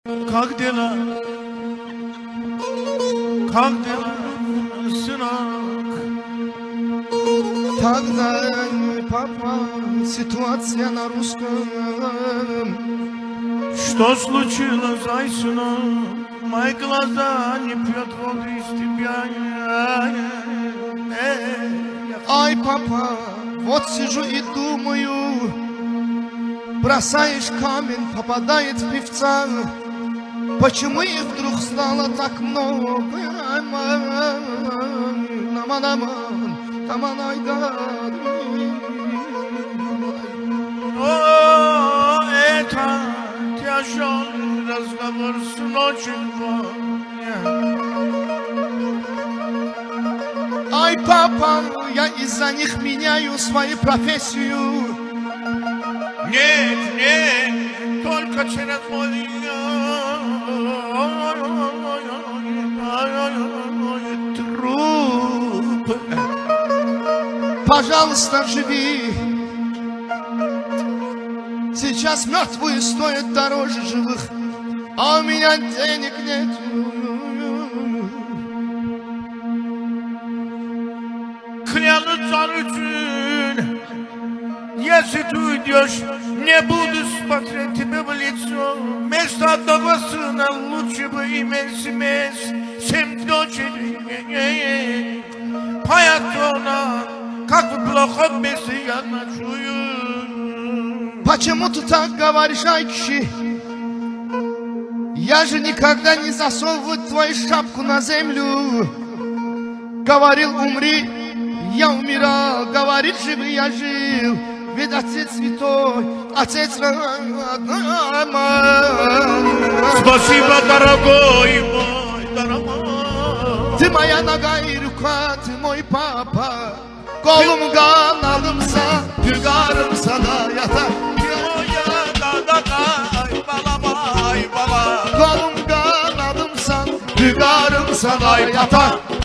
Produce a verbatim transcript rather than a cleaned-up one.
Как дела? Как дела, сынок? Тогда, папа, ситуация на русском. Что случилось, ай, сынок? Мои глаза не пьют воду из тебя. Ай, папа, вот сижу и думаю, бросаешь камень, попадает в певца. Почему их вдруг стало так много? О, это тяжелый разговор, сыночек мой. Ай, папа, я из-за них меняю свою профессию. Нет, нет, только через мой труп. Пожалуйста, живи. Сейчас мертвые стоят дороже живых, а у меня денег нет. Клянутся ручен, если ты уйдешь, не буду смотреть тебе в лицо. Вместо одного сына лучше бы иметь семь, семь дочерей. Поэтому, как в плохом месте я ночую. Почему ты так говоришь, Айчи? Я же никогда не засовываю твою шапку на землю. Говорил, умри, я умирал. Говорит, живи, я жил. Ведь отец святой, отец родной мой. Спасибо, дорогой мой, дорогой. Ты моя нога и рука, ты мой папа. Kolumga alımsa, tügarımsa da yatar. Kolumga alımsa, tügarımsa da yatar.